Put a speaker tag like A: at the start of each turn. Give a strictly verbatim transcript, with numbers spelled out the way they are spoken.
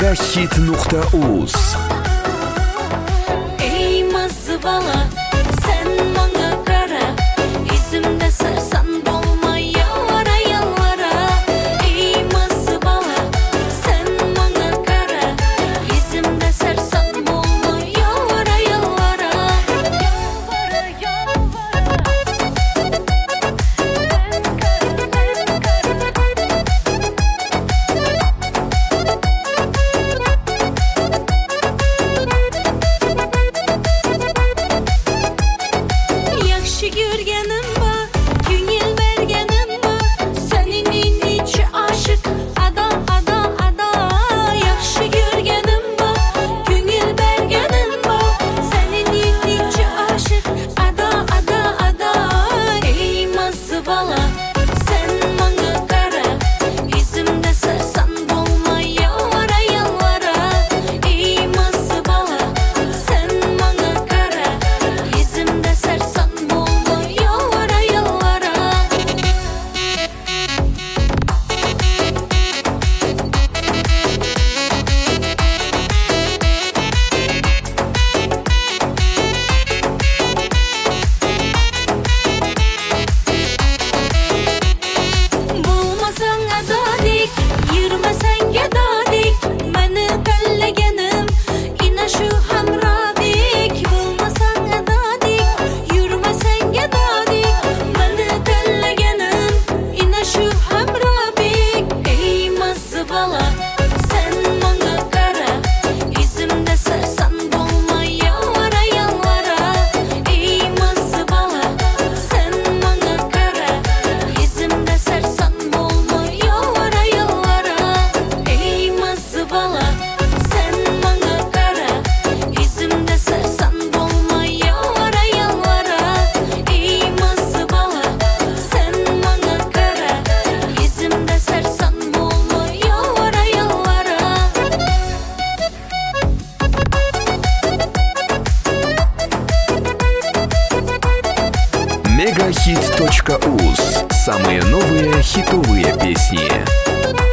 A: Мегахит нукта уз.
B: Ey mazı bala, sen bana kara, izimde sarsan dolma yalvara yalvara. Ey mazı bala, sen bana kara, izimde sarsan dolma yalvara yalvara. Yalvara yalvara. Yaxşı görgenim var, güngel bergenim var. Senin içi aşık ada ada ada. Yaxşı görgenim var, güngel bergenim var. Senin içi aşık ada ada ada. Ey mazı bala, sen bana kara, izimde sarsan dolma yalvara yalvara. Ey mazı bala, sen bana kara, izimde sarsan dolma yalvara yalvara. Bulmasan adadik, yürümesen gedadik. Beni bellegenim, ina şu hamradik. Bulmasan adadik, yürümesen gedadik. Beni bellegenim, ina şu hamradik. Ey mazı bala, sen bana kara, izimde sarsan dolma yalvara yalvara. Ey mazı bala, sen bana kara, izimde sarsan dolma yalvara yalvara. Ey mazı bala, sen bana kara, izimde sarsan dolma yalvara yalvara. Ey mazı bala, sen bana kara, izimde sarsan dolma yalvara yalvara.
A: Мегахит точка уз. Самые новые хитовые песни.